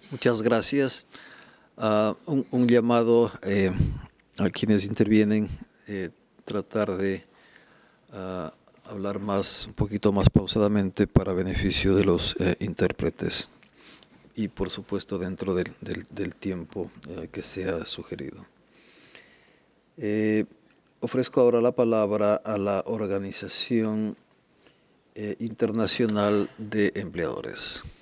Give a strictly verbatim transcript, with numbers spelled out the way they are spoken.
Muchas gracias. Ah, un, un llamado eh, a quienes intervienen, eh, tratar de ah, hablar más, un poquito más pausadamente para beneficio de los eh, intérpretes y, por supuesto, dentro del, del- del tiempo eh, que sea sugerido. Eh, Ofrezco ahora la palabra a la Organización eh, Internacional de Empleadores.